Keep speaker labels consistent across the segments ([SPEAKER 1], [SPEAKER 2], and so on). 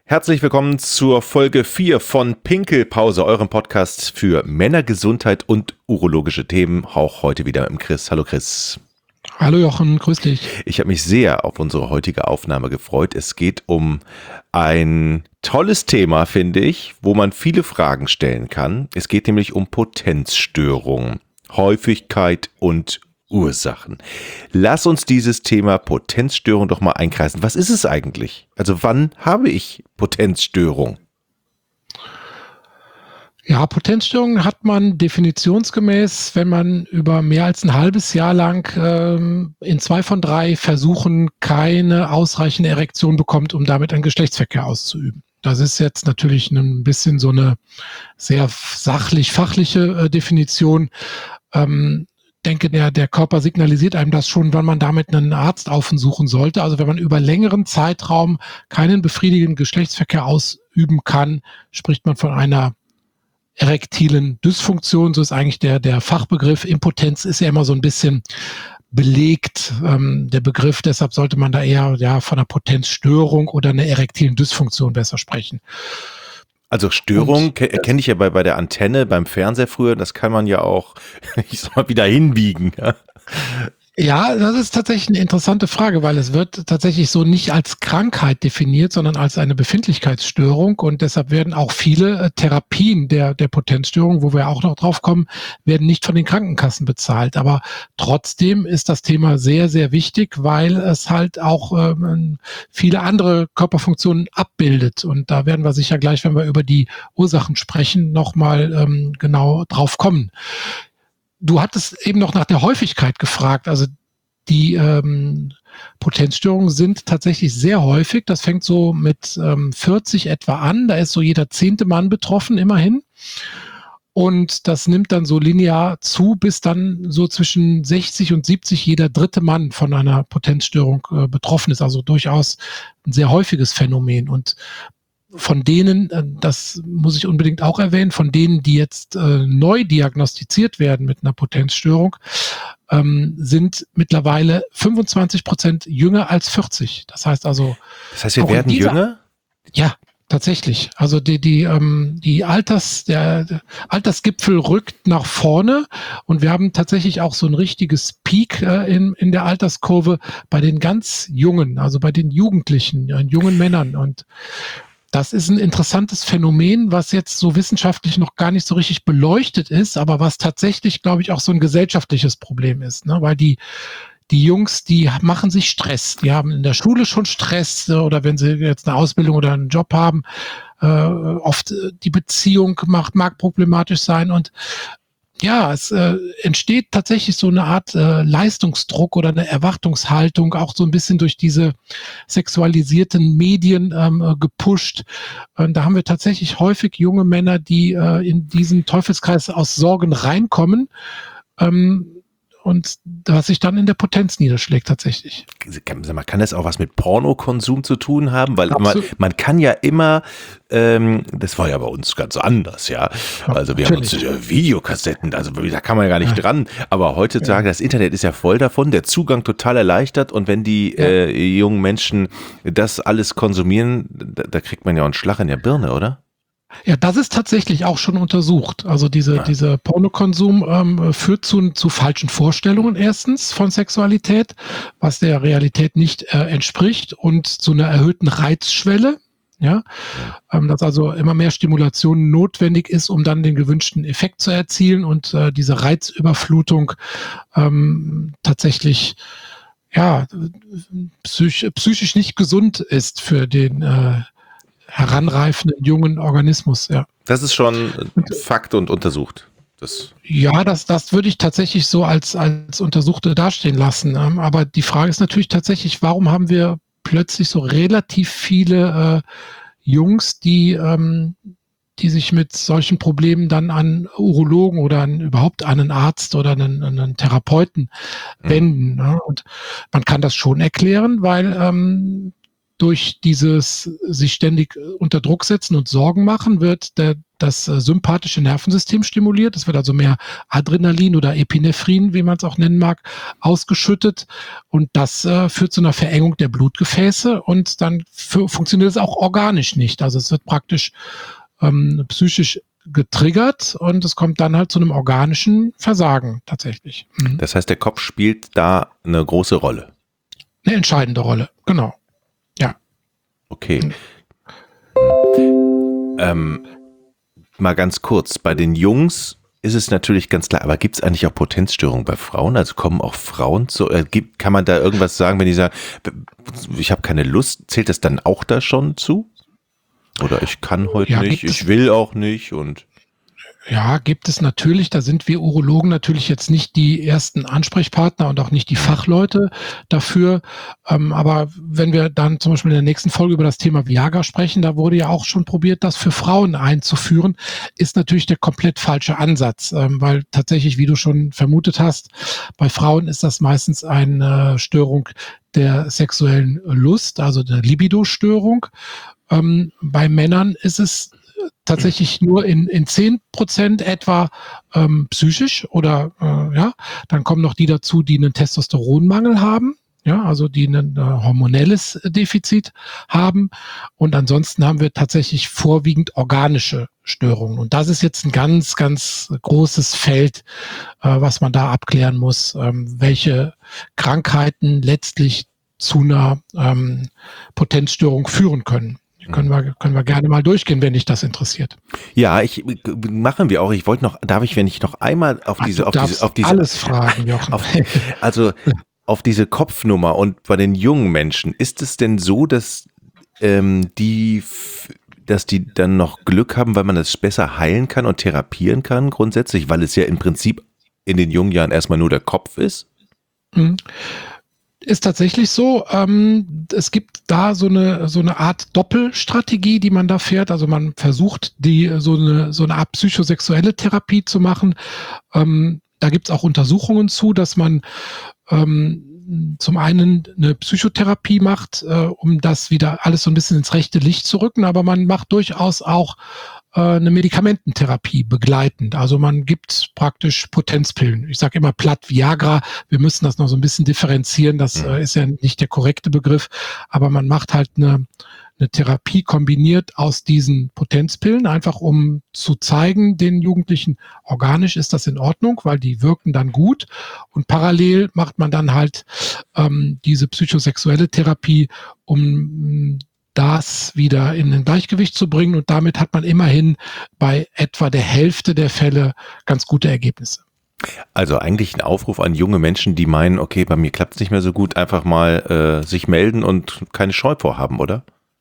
[SPEAKER 1] Herzlich willkommen zur Folge 4 von Pinkelpause, eurem Podcast für Männergesundheit und urologische Themen. Auch heute wieder mit dem Chris. Hallo Chris.
[SPEAKER 2] Hallo Jochen, grüß dich.
[SPEAKER 1] Ich habe mich sehr auf unsere heutige Aufnahme gefreut. Es geht um ein tolles Thema, finde ich, wo man viele Fragen stellen kann. Es geht nämlich um Potenzstörungen, Häufigkeit und Ursachen. Lass uns dieses Thema Potenzstörung doch mal einkreisen. Was ist es eigentlich? Also wann habe ich Potenzstörung?
[SPEAKER 2] Ja, Potenzstörungen hat man definitionsgemäß, wenn man über mehr als ein halbes Jahr lang in 2 von 3 Versuchen keine ausreichende Erektion bekommt, um damit einen Geschlechtsverkehr auszuüben. Das ist jetzt natürlich ein bisschen so eine sehr sachlich-fachliche Definition. Denke, der Körper signalisiert einem das schon, wann man damit einen Arzt aufsuchen sollte. Also wenn man über längeren Zeitraum keinen befriedigenden Geschlechtsverkehr ausüben kann, spricht man von einer erektilen Dysfunktion. So ist eigentlich der Fachbegriff. Impotenz ist ja immer so ein bisschen belegt, der Begriff. Deshalb sollte man da eher von einer Potenzstörung oder einer erektilen Dysfunktion besser sprechen.
[SPEAKER 1] Also Störung kenne ich ja bei der Antenne, beim Fernseher früher, das kann man ja auch, ich sag mal, wieder hinbiegen.
[SPEAKER 2] Ja, das ist tatsächlich eine interessante Frage, weil es wird tatsächlich so nicht als Krankheit definiert, sondern als eine Befindlichkeitsstörung, und deshalb werden auch viele Therapien der Potenzstörung, wo wir auch noch drauf kommen, werden nicht von den Krankenkassen bezahlt. Aber trotzdem ist das Thema sehr, sehr wichtig, weil es halt auch viele andere Körperfunktionen abbildet, und da werden wir sicher gleich, wenn wir über die Ursachen sprechen, nochmal genau drauf kommen. Du hattest eben noch nach der Häufigkeit gefragt. Also die Potenzstörungen sind tatsächlich sehr häufig. Das fängt so mit 40 etwa an. Da ist so jeder 10. Mann betroffen, immerhin. Und das nimmt dann so linear zu, bis dann so zwischen 60 und 70 jeder 3. Mann von einer Potenzstörung betroffen ist. Also durchaus ein sehr häufiges Phänomen. Und von denen, das muss ich unbedingt auch erwähnen, von denen, die jetzt neu diagnostiziert werden mit einer Potenzstörung, sind mittlerweile 25% jünger als 40. Das heißt,
[SPEAKER 1] wir werden jünger?
[SPEAKER 2] Ja, tatsächlich. Also der Altersgipfel rückt nach vorne, und wir haben tatsächlich auch so ein richtiges Peak in der Alterskurve bei den ganz Jungen, also bei den Jugendlichen, jungen Männern. Und das ist ein interessantes Phänomen, was jetzt so wissenschaftlich noch gar nicht so richtig beleuchtet ist, aber was tatsächlich, glaube ich, auch so ein gesellschaftliches Problem ist, ne? Weil die Jungs, die machen sich Stress. Die haben in der Schule schon Stress, oder wenn sie jetzt eine Ausbildung oder einen Job haben, oft die Beziehung mag problematisch sein, und ja, es entsteht tatsächlich so eine Art Leistungsdruck oder eine Erwartungshaltung, auch so ein bisschen durch diese sexualisierten Medien gepusht. Da haben wir tatsächlich häufig junge Männer, die in diesen Teufelskreis aus Sorgen reinkommen, und was sich dann in der Potenz niederschlägt tatsächlich.
[SPEAKER 1] Kann das auch was mit Pornokonsum zu tun haben? Weil man kann ja immer, das war ja bei uns ganz anders, ja. Also wir haben uns Videokassetten, also da kann man ja gar nicht dran. Aber heutzutage, das Internet ist ja voll davon, der Zugang total erleichtert, und wenn die jungen Menschen das alles konsumieren, da kriegt man ja auch einen Schlag in der Birne, oder?
[SPEAKER 2] Ja, das ist tatsächlich auch schon untersucht. Also dieser Pornokonsum führt zu falschen Vorstellungen erstens von Sexualität, was der Realität nicht entspricht, und zu einer erhöhten Reizschwelle. Ja, dass also immer mehr Stimulation notwendig ist, um dann den gewünschten Effekt zu erzielen, und diese Reizüberflutung tatsächlich psychisch nicht gesund ist für den heranreifenden jungen Organismus, ja.
[SPEAKER 1] Das ist schon Fakt und untersucht.
[SPEAKER 2] Das würde ich tatsächlich so als Untersuchte dastehen lassen. Aber die Frage ist natürlich tatsächlich, warum haben wir plötzlich so relativ viele Jungs, die sich mit solchen Problemen dann an Urologen oder überhaupt an einen Arzt oder einen Therapeuten wenden. Ne? Und man kann das schon erklären, weil durch dieses sich ständig unter Druck setzen und Sorgen machen wird das sympathische Nervensystem stimuliert. Es wird also mehr Adrenalin oder Epinephrin, wie man es auch nennen mag, ausgeschüttet. Und das führt zu einer Verengung der Blutgefäße und dann funktioniert es auch organisch nicht. Also es wird praktisch psychisch getriggert und es kommt dann halt zu einem organischen Versagen tatsächlich. Mhm.
[SPEAKER 1] Das heißt, der Kopf spielt da eine große Rolle.
[SPEAKER 2] Eine entscheidende Rolle, genau. Ja.
[SPEAKER 1] Okay. Mal ganz kurz, bei den Jungs ist es natürlich ganz klar, aber gibt es eigentlich auch Potenzstörungen bei Frauen? Also kommen auch Frauen zu, kann man da irgendwas sagen, wenn die sagen, ich habe keine Lust, zählt das dann auch da schon zu? Oder ich kann heute nicht, ich will auch nicht und...
[SPEAKER 2] Ja, gibt es natürlich. Da sind wir Urologen natürlich jetzt nicht die ersten Ansprechpartner und auch nicht die Fachleute dafür. Aber wenn wir dann zum Beispiel in der nächsten Folge über das Thema Viagra sprechen, da wurde ja auch schon probiert, das für Frauen einzuführen, ist natürlich der komplett falsche Ansatz. Weil tatsächlich, wie du schon vermutet hast, bei Frauen ist das meistens eine Störung der sexuellen Lust, also der Libido-Störung. Bei Männern ist es tatsächlich nur in 10% etwa psychisch oder dann kommen noch die dazu, die einen Testosteronmangel haben, ja, also die ein hormonelles Defizit haben und ansonsten haben wir tatsächlich vorwiegend organische Störungen und das ist jetzt ein ganz, ganz großes Feld, was man da abklären muss, welche Krankheiten letztlich zu einer Potenzstörung führen können. Können wir gerne mal durchgehen, wenn dich das interessiert.
[SPEAKER 1] Ja, machen wir auch. Ich wollte noch, wenn ich noch einmal auf diese
[SPEAKER 2] alles fragen, Jochen.
[SPEAKER 1] Auf diese Kopfnummer und bei den jungen Menschen, ist es denn so, dass die dann noch Glück haben, weil man das besser heilen kann und therapieren kann grundsätzlich, weil es ja im Prinzip in den jungen Jahren erstmal nur der Kopf ist?
[SPEAKER 2] Mhm. Ist tatsächlich so. Es gibt da so eine Art Doppelstrategie, die man da fährt. Also man versucht, so eine Art psychosexuelle Therapie zu machen. Da gibt es auch Untersuchungen zu, dass man zum einen eine Psychotherapie macht, um das wieder alles so ein bisschen ins rechte Licht zu rücken, aber man macht durchaus auch eine Medikamententherapie begleitend. Also man gibt praktisch Potenzpillen. Ich sage immer platt Viagra. Wir müssen das noch so ein bisschen differenzieren. Das ist ja nicht der korrekte Begriff. Aber man macht halt eine Therapie kombiniert aus diesen Potenzpillen, einfach um zu zeigen den Jugendlichen, organisch ist das in Ordnung, weil die wirken dann gut. Und parallel macht man dann halt diese psychosexuelle Therapie, um das wieder in ein Gleichgewicht zu bringen und damit hat man immerhin bei etwa der Hälfte der Fälle ganz gute Ergebnisse.
[SPEAKER 1] Also eigentlich ein Aufruf an junge Menschen, die meinen, okay, bei mir klappt es nicht mehr so gut, einfach mal sich melden und keine Scheu vorhaben, oder?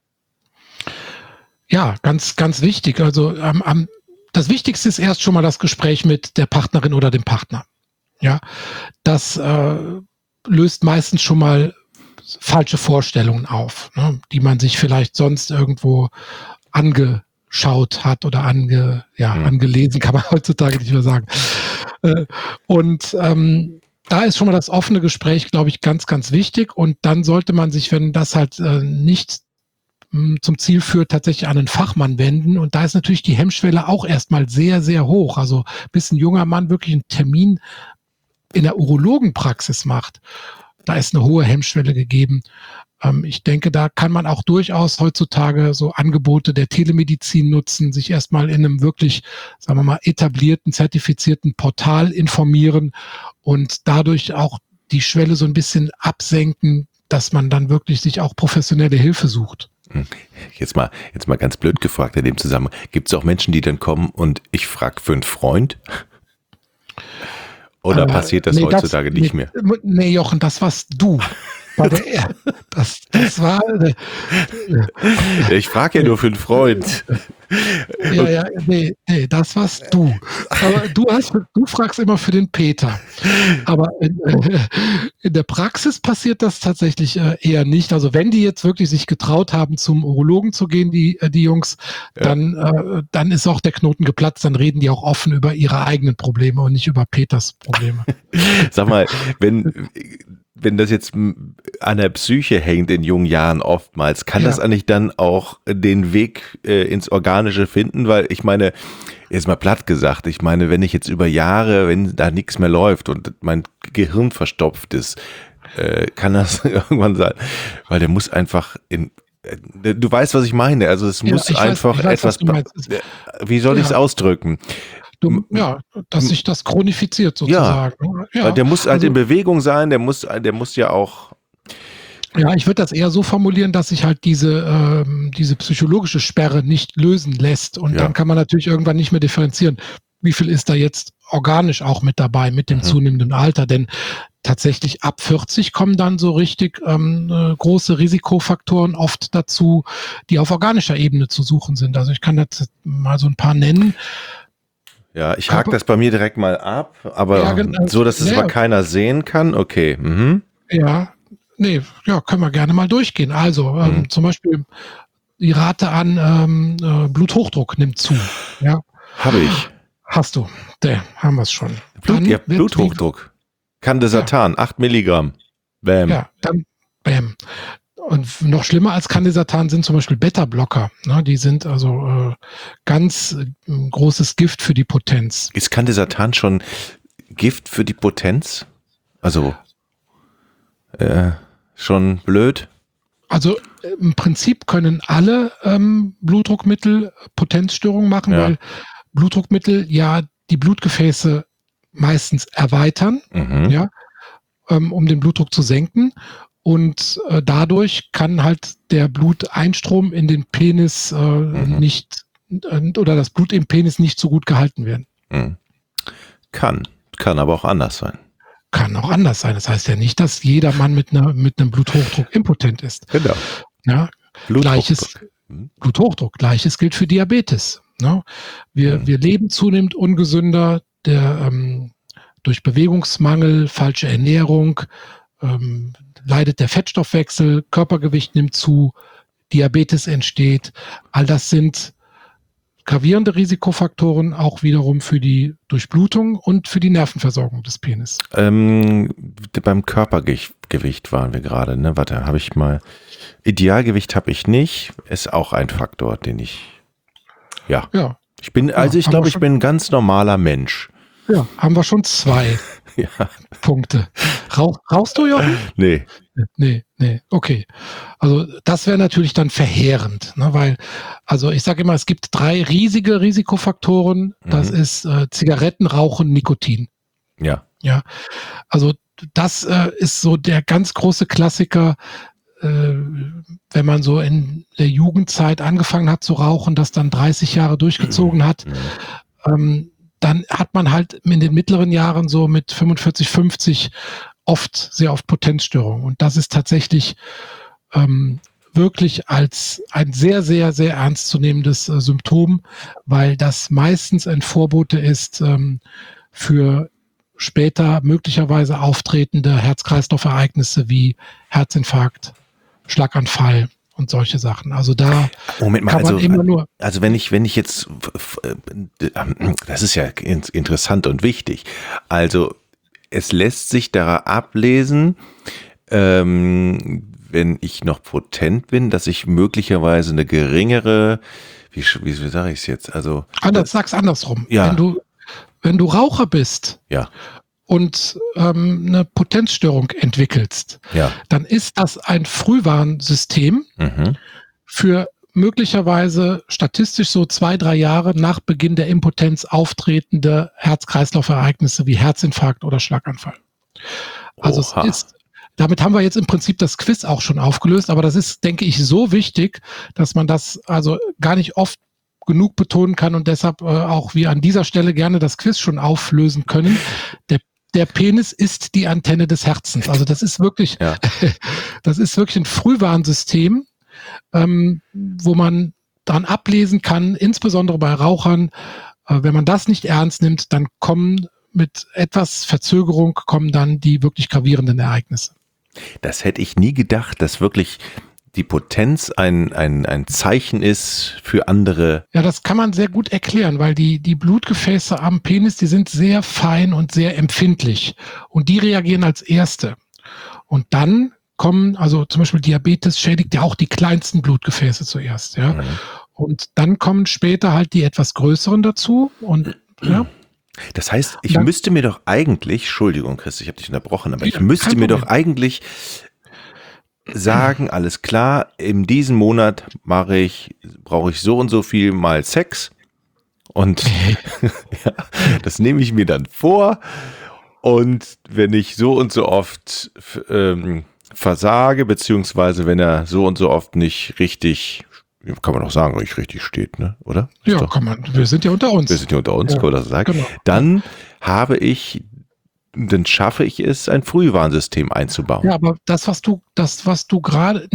[SPEAKER 2] Ja, ganz, ganz wichtig. Also das Wichtigste ist erst schon mal das Gespräch mit der Partnerin oder dem Partner. Ja, das löst meistens schon mal falsche Vorstellungen auf, ne, die man sich vielleicht sonst irgendwo angeschaut hat oder angelesen, kann man heutzutage nicht mehr sagen. Da ist schon mal das offene Gespräch, glaube ich, ganz, ganz wichtig. Und dann sollte man sich, wenn das halt nicht zum Ziel führt, tatsächlich an einen Fachmann wenden. Und da ist natürlich die Hemmschwelle auch erstmal sehr, sehr hoch. Also bis ein junger Mann wirklich einen Termin in der Urologenpraxis macht, da ist eine hohe Hemmschwelle gegeben. Ich denke, da kann man auch durchaus heutzutage so Angebote der Telemedizin nutzen, sich erstmal in einem wirklich, sagen wir mal, etablierten, zertifizierten Portal informieren und dadurch auch die Schwelle so ein bisschen absenken, dass man dann wirklich sich auch professionelle Hilfe sucht.
[SPEAKER 1] Jetzt mal ganz blöd gefragt in dem Zusammenhang. Gibt es auch Menschen, die dann kommen und ich frage für einen Freund? Oder passiert das heutzutage nicht mehr?
[SPEAKER 2] Nee, Jochen, das warst du. Das war.
[SPEAKER 1] Ich frage ja nur für einen Freund.
[SPEAKER 2] Nee, das warst du. Aber du fragst immer für den Peter. Aber in der Praxis passiert das tatsächlich eher nicht. Also wenn die jetzt wirklich sich getraut haben, zum Urologen zu gehen, die Jungs, dann ist auch der Knoten geplatzt. Dann reden die auch offen über ihre eigenen Probleme und nicht über Peters Probleme.
[SPEAKER 1] Sag mal, wenn wenn das jetzt an der Psyche hängt in jungen Jahren oftmals, kann das eigentlich dann auch den Weg ins Organische finden? Weil ich meine, jetzt mal platt gesagt, ich meine, wenn ich jetzt über Jahre, wenn da nichts mehr läuft und mein Gehirn verstopft ist, kann das irgendwann sein, weil der muss einfach du weißt, was ich meine, also es muss einfach etwas, wie soll ich es ausdrücken?
[SPEAKER 2] Dass sich das chronifiziert sozusagen.
[SPEAKER 1] Ja, weil der muss halt in Bewegung sein, der muss ja auch.
[SPEAKER 2] Ja, ich würde das eher so formulieren, dass sich halt diese psychologische Sperre nicht lösen lässt. Und dann kann man natürlich irgendwann nicht mehr differenzieren, wie viel ist da jetzt organisch auch mit dabei, mit dem zunehmenden Alter. Denn tatsächlich ab 40 kommen dann so richtig große Risikofaktoren oft dazu, die auf organischer Ebene zu suchen sind. Also ich kann jetzt mal so ein paar nennen.
[SPEAKER 1] Ja, ich hake das bei mir direkt mal ab, aber so, dass es aber keiner sehen kann. Okay. Mhm.
[SPEAKER 2] Ja, können wir gerne mal durchgehen. Also zum Beispiel die Rate an Bluthochdruck nimmt zu. Ja.
[SPEAKER 1] Habe ich.
[SPEAKER 2] Hast du. Haben wir es schon.
[SPEAKER 1] Bluthochdruck. Candesartan, 8 Milligramm. Bam.
[SPEAKER 2] Ja, dann bam. Und noch schlimmer als Candesartan sind zum Beispiel Beta-Blocker. Ne? Die sind also ganz großes Gift für die Potenz.
[SPEAKER 1] Ist Candesartan schon Gift für die Potenz? Also schon blöd?
[SPEAKER 2] Also im Prinzip können alle Blutdruckmittel Potenzstörungen machen, weil Blutdruckmittel ja die Blutgefäße meistens erweitern, um den Blutdruck zu senken. Und dadurch kann halt der Bluteinstrom in den Penis nicht oder das Blut im Penis nicht so gut gehalten werden.
[SPEAKER 1] Kann aber auch anders sein.
[SPEAKER 2] Kann auch anders sein. Das heißt ja nicht, dass jeder Mann mit einem Bluthochdruck impotent ist.
[SPEAKER 1] Genau.
[SPEAKER 2] Ja, Bluthochdruck. Gleiches gilt für Diabetes. Ne? Wir leben zunehmend ungesünder, durch Bewegungsmangel, falsche Ernährung, leidet der Fettstoffwechsel, Körpergewicht nimmt zu, Diabetes entsteht. All das sind gravierende Risikofaktoren auch wiederum für die Durchblutung und für die Nervenversorgung des Penis.
[SPEAKER 1] Beim Körpergewicht waren wir gerade, ne? Warte, habe ich mal. Idealgewicht habe ich nicht, ist auch ein Faktor, den ich. Ja. Ich bin, ich glaube, ich bin ein ganz normaler Mensch.
[SPEAKER 2] Ja, haben wir schon 2 Punkte. Rauchst du, Jochen?
[SPEAKER 1] Nee.
[SPEAKER 2] Nee, okay. Also das wäre natürlich dann verheerend, ne? Weil, also ich sage immer, es gibt 3 riesige Risikofaktoren. Das ist Zigaretten, Rauchen, Nikotin.
[SPEAKER 1] Ja.
[SPEAKER 2] Also das ist so der ganz große Klassiker, wenn man so in der Jugendzeit angefangen hat zu rauchen, das dann 30 Jahre durchgezogen hat, dann hat man halt in den mittleren Jahren so mit 45, 50 sehr oft Potenzstörungen. Und das ist tatsächlich wirklich als ein sehr, sehr, sehr ernstzunehmendes Symptom, weil das meistens ein Vorbote ist für später möglicherweise auftretende Herz-Kreislauf-Ereignisse wie Herzinfarkt, Schlaganfall und solche Sachen. Also da
[SPEAKER 1] Moment mal,
[SPEAKER 2] kann man immer nur.
[SPEAKER 1] Also wenn ich jetzt, das ist ja interessant und wichtig. Also es lässt sich daran ablesen, wenn ich noch potent bin, dass ich möglicherweise eine geringere, wie sage ich es jetzt? Also
[SPEAKER 2] Sag's andersrum.
[SPEAKER 1] Ja.
[SPEAKER 2] Wenn du Raucher bist, und eine Potenzstörung entwickelst, dann ist das ein Frühwarnsystem für möglicherweise statistisch so 2-3 Jahre nach Beginn der Impotenz auftretende Herz-Kreislauf-Ereignisse wie Herzinfarkt oder Schlaganfall. Also damit haben wir jetzt im Prinzip das Quiz auch schon aufgelöst, aber das ist, denke ich, so wichtig, dass man das also gar nicht oft genug betonen kann und deshalb auch wir an dieser Stelle gerne das Quiz schon auflösen können. Der Penis ist die Antenne des Herzens. Also das ist wirklich, das ist wirklich ein Frühwarnsystem, wo man dran ablesen kann, insbesondere bei Rauchern, wenn man das nicht ernst nimmt, dann kommen mit etwas Verzögerung dann die wirklich gravierenden Ereignisse.
[SPEAKER 1] Das hätte ich nie gedacht, dass wirklich die Potenz ein Zeichen ist für andere.
[SPEAKER 2] Ja, das kann man sehr gut erklären, weil die Blutgefäße am Penis, die sind sehr fein und sehr empfindlich und die reagieren als erste. Und dann kommen, also zum Beispiel Diabetes schädigt ja auch die kleinsten Blutgefäße zuerst, ja. Und dann kommen später halt die etwas größeren dazu und ja.
[SPEAKER 1] Das heißt, ich müsste mir doch eigentlich, Entschuldigung, Chris, ich habe dich unterbrochen, aber ich müsste mir doch eigentlich sagen, alles klar, in diesem Monat brauche ich so und so viel mal Sex und ja, das nehme ich mir dann vor und wenn ich so und so oft versage, beziehungsweise wenn er so und so oft nicht richtig, kann man auch sagen, nicht richtig steht, ne? Oder?
[SPEAKER 2] Ja, kann man. Wir sind ja unter uns.
[SPEAKER 1] Wir sind ja unter uns, kann man das sagen.
[SPEAKER 2] Genau.
[SPEAKER 1] Dann schaffe ich es, ein Frühwarnsystem einzubauen.
[SPEAKER 2] Ja, aber das, was du gerade,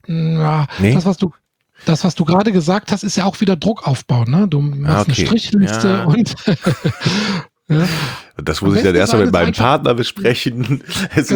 [SPEAKER 2] das, was du gerade gesagt hast, ist ja auch wieder Druckaufbau, ne? Du machst eine Strichliste und
[SPEAKER 1] ja. Das muss ich dann erstmal mit meinem Partner besprechen. Es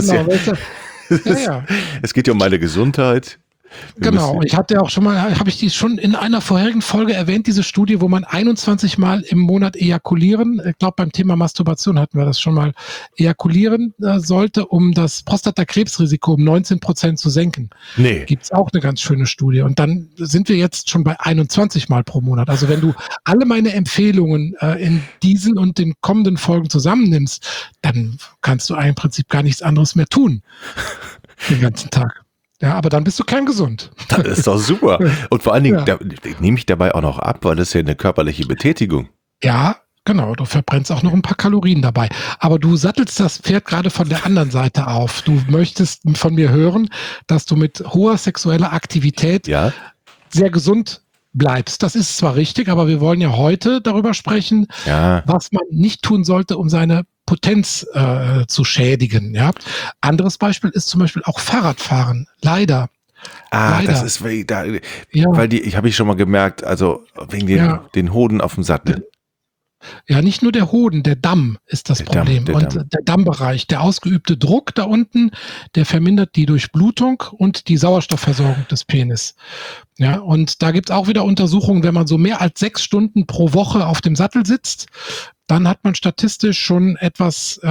[SPEAKER 1] geht ja um meine Gesundheit.
[SPEAKER 2] Genau, ich habe die schon in einer vorherigen Folge erwähnt, diese Studie, wo man 21 Mal im Monat ejakulieren, ich glaube beim Thema Masturbation hatten wir das schon mal, ejakulieren sollte, um das Prostatakrebsrisiko um 19% zu senken.
[SPEAKER 1] Nee.
[SPEAKER 2] Gibt's auch eine ganz schöne Studie. Und dann sind wir jetzt schon bei 21 Mal pro Monat. Also wenn du alle meine Empfehlungen in diesen und den kommenden Folgen zusammennimmst, dann kannst du im Prinzip gar nichts anderes mehr tun den ganzen Tag. Ja, aber dann bist du kerngesund.
[SPEAKER 1] Das ist doch super. Und vor allen Dingen nehme ich dabei auch noch ab, weil das ist ja eine körperliche Betätigung.
[SPEAKER 2] Ja, genau. Du verbrennst auch noch ein paar Kalorien dabei. Aber du sattelst das Pferd gerade von der anderen Seite auf. Du möchtest von mir hören, dass du mit hoher sexueller Aktivität sehr gesund bleibst. Das ist zwar richtig, aber wir wollen ja heute darüber sprechen, was man nicht tun sollte, um seine Potenz zu schädigen. Ja? Anderes Beispiel ist zum Beispiel auch Fahrradfahren. Leider.
[SPEAKER 1] Das ist, weil habe ich schon mal gemerkt, also wegen den Hoden auf dem Sattel.
[SPEAKER 2] Ja, nicht nur der Hoden, der Damm ist das Problem. Der Dammbereich, der ausgeübte Druck da unten, der vermindert die Durchblutung und die Sauerstoffversorgung des Penis. Ja, und da gibt es auch wieder Untersuchungen, wenn man so mehr als 6 Stunden pro Woche auf dem Sattel sitzt, dann hat man statistisch schon etwas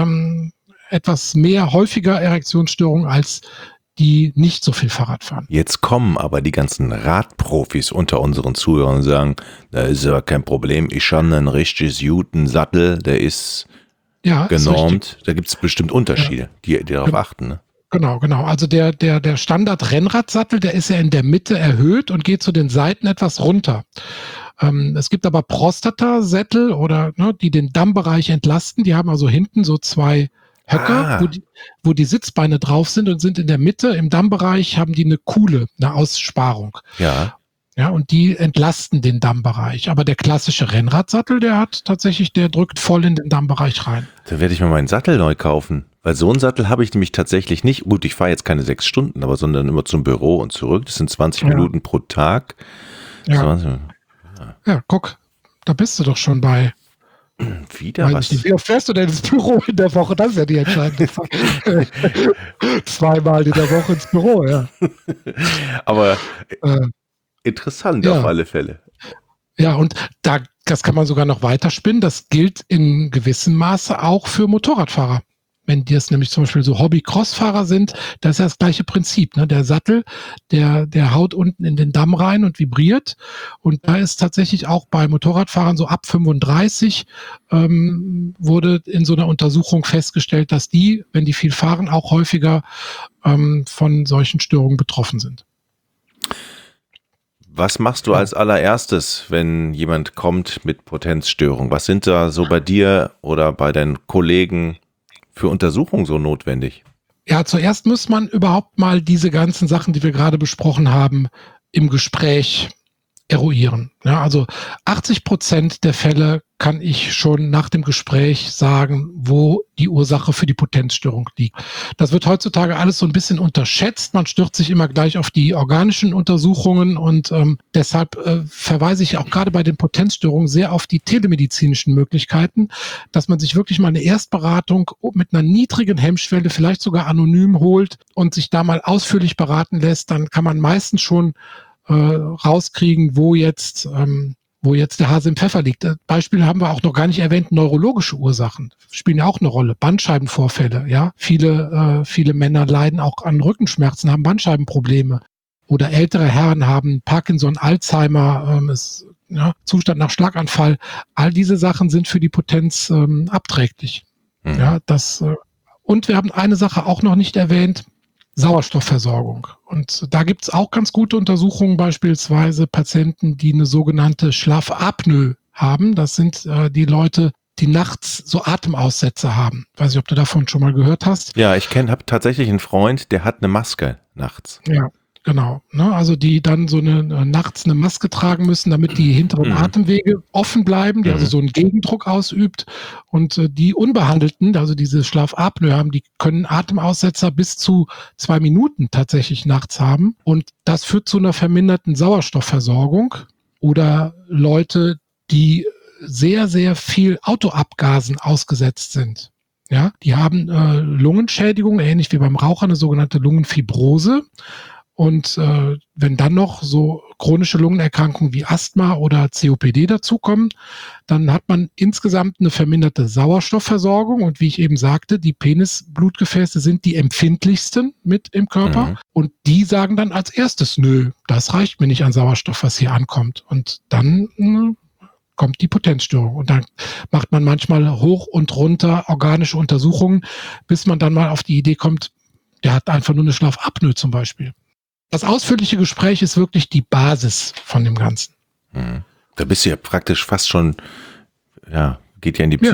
[SPEAKER 2] mehr häufiger Erektionsstörungen als die nicht so viel Fahrrad fahren.
[SPEAKER 1] Jetzt kommen aber die ganzen Radprofis unter unseren Zuhörern und sagen, da ist aber kein Problem, ich habe einen richtig guten Sattel, der ist genormt. Da gibt es bestimmt Unterschiede, die darauf achten. Ne?
[SPEAKER 2] Genau. Also der Standard-Rennradsattel, der ist ja in der Mitte erhöht und geht zu den Seiten etwas runter. Es gibt aber Prostata-Sättel oder die den Dammbereich entlasten. Die haben also hinten so 2 Höcker, wo die Sitzbeine drauf sind und sind in der Mitte, im Dammbereich haben die eine Kuhle, eine Aussparung. Ja, und die entlasten den Dammbereich. Aber der klassische Rennradsattel, der drückt voll in den Dammbereich rein.
[SPEAKER 1] Da werde ich mir meinen Sattel neu kaufen. Weil so einen Sattel habe ich nämlich tatsächlich nicht. Gut, ich fahre jetzt keine 6 Stunden, aber sondern immer zum Büro und zurück. Das sind 20 Minuten pro Tag.
[SPEAKER 2] Ja, guck, da bist du doch schon bei.
[SPEAKER 1] Wieder was?
[SPEAKER 2] Wie oft fährst du denn ins Büro in der Woche? Das ist ja die entscheidende Frage. 2-mal in der Woche ins Büro, ja.
[SPEAKER 1] Aber interessant auf alle Fälle.
[SPEAKER 2] Ja, und das kann man sogar noch weiterspinnen. Das gilt in gewissem Maße auch für Motorradfahrer. Wenn die es nämlich zum Beispiel so Hobby-Crossfahrer sind, das ist ja das gleiche Prinzip. Ne? Der Sattel, der haut unten in den Damm rein und vibriert. Und da ist tatsächlich auch bei Motorradfahrern so ab 35 wurde in so einer Untersuchung festgestellt, dass die, wenn die viel fahren, auch häufiger von solchen Störungen betroffen sind.
[SPEAKER 1] Was machst du als allererstes, wenn jemand kommt mit Potenzstörung? Was sind da so bei dir oder bei deinen Kollegen für Untersuchungen so notwendig?
[SPEAKER 2] Ja, zuerst muss man überhaupt mal diese ganzen Sachen, die wir gerade besprochen haben, im Gespräch eruieren. Ja, also 80% der Fälle kann ich schon nach dem Gespräch sagen, wo die Ursache für die Potenzstörung liegt. Das wird heutzutage alles so ein bisschen unterschätzt. Man stürzt sich immer gleich auf die organischen Untersuchungen und deshalb verweise ich auch gerade bei den Potenzstörungen sehr auf die telemedizinischen Möglichkeiten, dass man sich wirklich mal eine Erstberatung mit einer niedrigen Hemmschwelle, vielleicht sogar anonym holt und sich da mal ausführlich beraten lässt. Dann kann man meistens schon rauskriegen, wo jetzt wo jetzt der Hase im Pfeffer liegt. Beispiel haben wir auch noch gar nicht erwähnt, neurologische Ursachen spielen ja auch eine Rolle. Bandscheibenvorfälle, ja. Viele Männer leiden auch an Rückenschmerzen, haben Bandscheibenprobleme. Oder ältere Herren haben Parkinson, Alzheimer, Zustand nach Schlaganfall. All diese Sachen sind für die Potenz abträglich. Mhm. Ja, und wir haben eine Sache auch noch nicht erwähnt, Sauerstoffversorgung. Und da gibt es auch ganz gute Untersuchungen, beispielsweise Patienten, die eine sogenannte Schlafapnoe haben. Das sind die Leute, die nachts so Atemaussätze haben. Weiß nicht, ob du davon schon mal gehört hast.
[SPEAKER 1] Ja, ich habe tatsächlich einen Freund, der hat eine Maske nachts.
[SPEAKER 2] Ja, genau. Ne? Also die dann so nachts eine Maske tragen müssen, damit die hinteren Atemwege offen bleiben, die also so einen Gegendruck ausübt. Und die Unbehandelten, also diese Schlafapnoe haben, die können Atemaussetzer bis zu 2 Minuten tatsächlich nachts haben. Und das führt zu einer verminderten Sauerstoffversorgung. Oder Leute, die sehr, sehr viel Autoabgasen ausgesetzt sind. Ja, die haben Lungenschädigung, ähnlich wie beim Raucher, eine sogenannte Lungenfibrose. Und wenn dann noch so chronische Lungenerkrankungen wie Asthma oder COPD dazukommen, dann hat man insgesamt eine verminderte Sauerstoffversorgung. Und wie ich eben sagte, die Penisblutgefäße sind die empfindlichsten mit im Körper. Mhm. Und die sagen dann als erstes, nö, das reicht mir nicht an Sauerstoff, was hier ankommt. Und dann kommt die Potenzstörung. Und dann macht man manchmal hoch und runter organische Untersuchungen, bis man dann mal auf die Idee kommt, der hat einfach nur eine Schlafapnoe zum Beispiel. Das ausführliche Gespräch ist wirklich die Basis von dem Ganzen.
[SPEAKER 1] Da bist du ja praktisch fast schon, ja, geht ja in die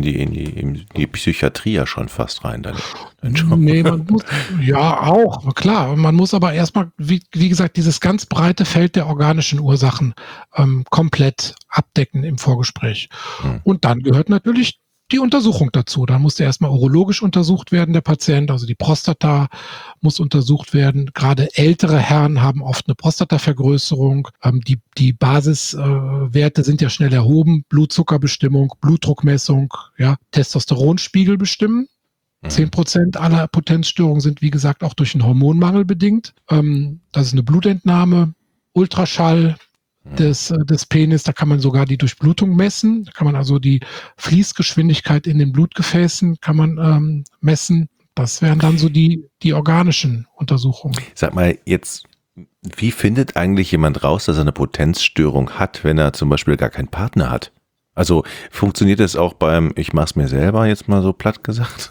[SPEAKER 1] in die Psychiatrie ja schon fast rein.
[SPEAKER 2] Nee, man muss, ja auch, klar. Man muss aber erstmal, wie gesagt, dieses ganz breite Feld der organischen Ursachen komplett abdecken im Vorgespräch. Und dann gehört natürlich die Untersuchung dazu. Da muss der erstmal urologisch untersucht werden, der Patient, also die Prostata muss untersucht werden. Gerade ältere Herren haben oft eine Prostatavergrößerung. Die Basiswerte sind ja schnell erhoben. Blutzuckerbestimmung, Blutdruckmessung, ja, Testosteronspiegel bestimmen. 10% aller Potenzstörungen sind, wie gesagt, auch durch einen Hormonmangel bedingt. Das ist eine Blutentnahme, Ultraschall des Penis, da kann man sogar die Durchblutung messen. Da kann man also die Fließgeschwindigkeit in den Blutgefäßen kann man messen. Das wären dann so die organischen Untersuchungen.
[SPEAKER 1] Sag mal, jetzt, wie findet eigentlich jemand raus, dass er eine Potenzstörung hat, wenn er zum Beispiel gar keinen Partner hat? Also funktioniert das auch beim, ich mach's mir selber, jetzt mal so platt gesagt?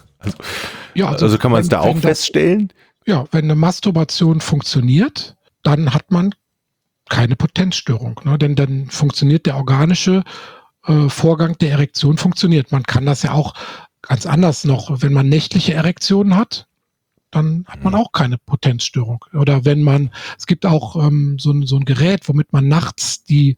[SPEAKER 1] Also kann man es da auch feststellen?
[SPEAKER 2] Ja, wenn eine Masturbation funktioniert, dann hat man keine Potenzstörung, ne? Denn dann funktioniert der organische Vorgang der Erektion funktioniert. Man kann das ja auch ganz anders noch, wenn man nächtliche Erektionen hat, dann hat man auch keine Potenzstörung. Oder wenn es gibt auch so ein Gerät, womit man nachts die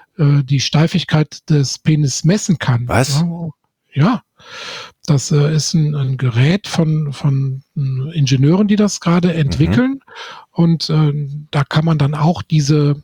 [SPEAKER 2] Steifigkeit des Penis messen kann.
[SPEAKER 1] Was?
[SPEAKER 2] Ja, das ist ein Gerät von Ingenieuren, die das gerade entwickeln. Und da kann man dann auch diese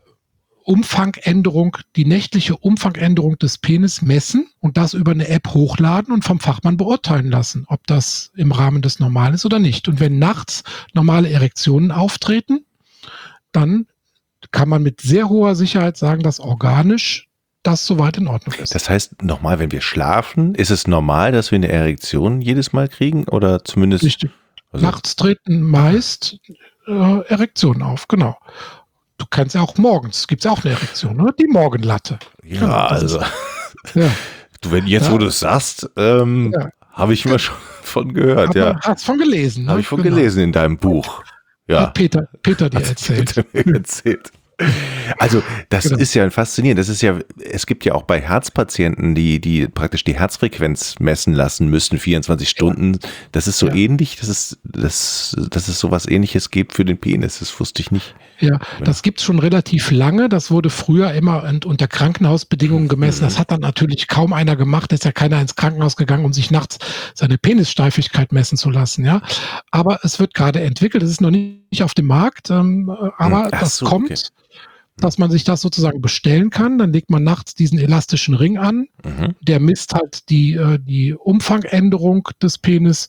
[SPEAKER 2] Umfangänderung, die nächtliche Umfangänderung des Penis messen und das über eine App hochladen und vom Fachmann beurteilen lassen, ob das im Rahmen des Normalen ist oder nicht. Und wenn nachts normale Erektionen auftreten, dann kann man mit sehr hoher Sicherheit sagen, dass organisch das soweit in Ordnung ist.
[SPEAKER 1] Das heißt, nochmal, wenn wir schlafen, ist es normal, dass wir eine Erektion jedes Mal kriegen oder zumindest?
[SPEAKER 2] Richtig. Also nachts treten meist Erektionen auf, genau. Du kannst ja auch morgens, gibt es auch eine Erektion, ne? Die Morgenlatte.
[SPEAKER 1] Ja, genau, also. Ja. Du, wo du es sagst, habe ich immer schon von gehört.
[SPEAKER 2] Hast von gelesen.
[SPEAKER 1] Ne? Habe ich von gelesen in deinem Buch. Ja.
[SPEAKER 2] Hat Peter dir erzählt.
[SPEAKER 1] Peter mir erzählt. Also das ist ja faszinierend. Es gibt ja auch bei Herzpatienten, die praktisch die Herzfrequenz messen lassen müssen, 24 Stunden. Das ist so ähnlich, dass es sowas Ähnliches gibt für den Penis. Das wusste ich nicht.
[SPEAKER 2] Ja, das gibt's schon relativ lange. Das wurde früher immer unter Krankenhausbedingungen gemessen. Das hat dann natürlich kaum einer gemacht. Ist ja keiner ins Krankenhaus gegangen, um sich nachts seine Penissteifigkeit messen zu lassen. Ja, aber es wird gerade entwickelt. Es ist noch nicht auf dem Markt, aber das kommt. Okay. Dass man sich das sozusagen bestellen kann. Dann legt man nachts diesen elastischen Ring an. Der misst halt die Umfangänderung des Penis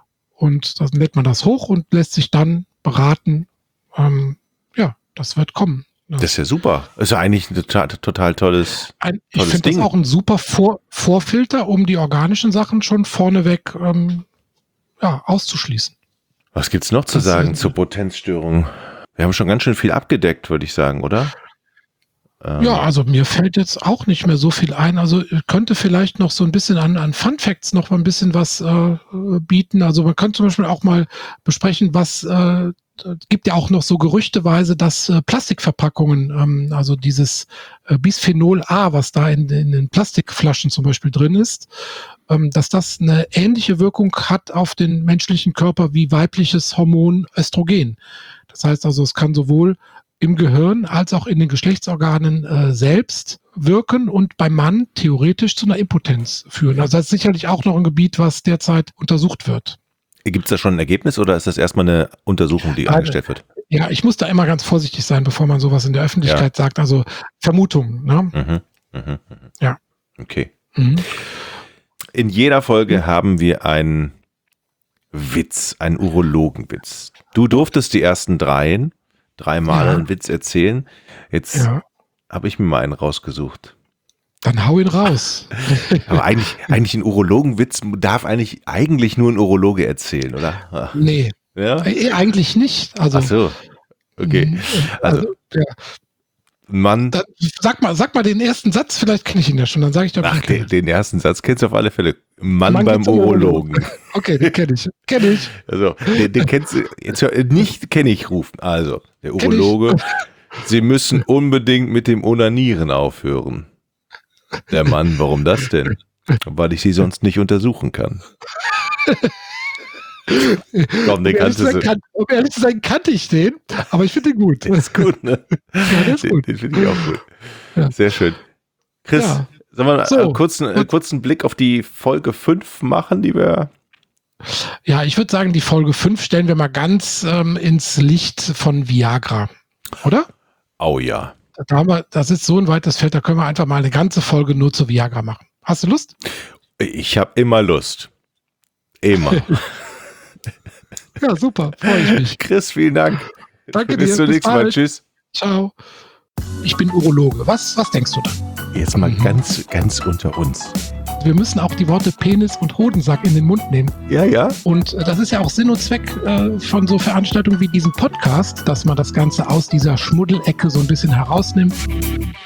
[SPEAKER 2] und dann lädt man das hoch und lässt sich dann beraten. Das wird kommen.
[SPEAKER 1] Das ist ja super. Das ist ja eigentlich ein total tolles
[SPEAKER 2] Ich finde das auch ein super Vorfilter, um die organischen Sachen schon vorneweg auszuschließen.
[SPEAKER 1] Was gibt's noch zu sagen zur Potenzstörung? Wir haben schon ganz schön viel abgedeckt, würde ich sagen, oder?
[SPEAKER 2] Ja, also mir fällt jetzt auch nicht mehr so viel ein. Also könnte vielleicht noch so ein bisschen an Fun Facts noch mal ein bisschen was bieten. Also man könnte zum Beispiel auch mal besprechen, was gibt ja auch noch so gerüchteweise, dass Plastikverpackungen, also dieses Bisphenol A, was da in den Plastikflaschen zum Beispiel drin ist, dass das eine ähnliche Wirkung hat auf den menschlichen Körper wie weibliches Hormon Östrogen. Das heißt also, es kann sowohl im Gehirn als auch in den Geschlechtsorganen selbst wirken und beim Mann theoretisch zu einer Impotenz führen. Also das ist sicherlich auch noch ein Gebiet, was derzeit untersucht wird.
[SPEAKER 1] Gibt es da schon ein Ergebnis oder ist das erstmal eine Untersuchung, die angestellt wird?
[SPEAKER 2] Ja, ich muss da immer ganz vorsichtig sein, bevor man sowas in der Öffentlichkeit sagt. Also Vermutungen. Ne? Ja.
[SPEAKER 1] Okay. In jeder Folge haben wir einen Witz, einen Urologenwitz. Du durftest die ersten dreimal einen Witz erzählen. Jetzt habe ich mir mal einen rausgesucht.
[SPEAKER 2] Dann hau ihn raus.
[SPEAKER 1] Aber eigentlich ein Urologenwitz darf eigentlich nur ein Urologe erzählen, oder?
[SPEAKER 2] Nee.
[SPEAKER 1] Ja?
[SPEAKER 2] Eigentlich nicht. Also,
[SPEAKER 1] ach so. Okay. Also Mann.
[SPEAKER 2] Sag mal den ersten Satz, vielleicht kenne ich ihn ja schon, dann sage ich doch.
[SPEAKER 1] Ach, den ersten Satz kennst du auf alle Fälle. Mann beim Urologen.
[SPEAKER 2] Okay, den kenne ich.
[SPEAKER 1] Also, den kennst du, jetzt nicht kenne ich rufen. Also, der Urologe, Sie müssen unbedingt mit dem Onanieren aufhören. Der Mann, warum das denn? Weil ich Sie sonst nicht untersuchen kann. Komm, den kannst du.
[SPEAKER 2] Um ehrlich zu sein, kannte ich den, aber ich finde den gut.
[SPEAKER 1] Der ist gut, ne?
[SPEAKER 2] Ja, der ist gut.
[SPEAKER 1] Den finde ich auch gut. Ja. Sehr schön. Chris, sollen wir einen kurzen Blick auf die Folge 5 machen, die wir...
[SPEAKER 2] Ja, ich würde sagen, die Folge 5 stellen wir mal ganz ins Licht von Viagra, oder?
[SPEAKER 1] Oh ja.
[SPEAKER 2] Das ist so ein weites Feld, da können wir einfach mal eine ganze Folge nur zu Viagra machen. Hast du Lust?
[SPEAKER 1] Ich habe immer Lust. Immer.
[SPEAKER 2] Ja, super, freue ich mich.
[SPEAKER 1] Chris, vielen Dank.
[SPEAKER 2] Danke dir.
[SPEAKER 1] Bis zum nächsten Mal. Tschüss.
[SPEAKER 2] Ciao. Ich bin Urologe. Was denkst du da?
[SPEAKER 1] Jetzt mal ganz unter uns.
[SPEAKER 2] Wir müssen auch die Worte Penis und Hodensack in den Mund nehmen.
[SPEAKER 1] Ja.
[SPEAKER 2] Und das ist ja auch Sinn und Zweck von so Veranstaltungen wie diesem Podcast, dass man das Ganze aus dieser Schmuddelecke so ein bisschen herausnimmt.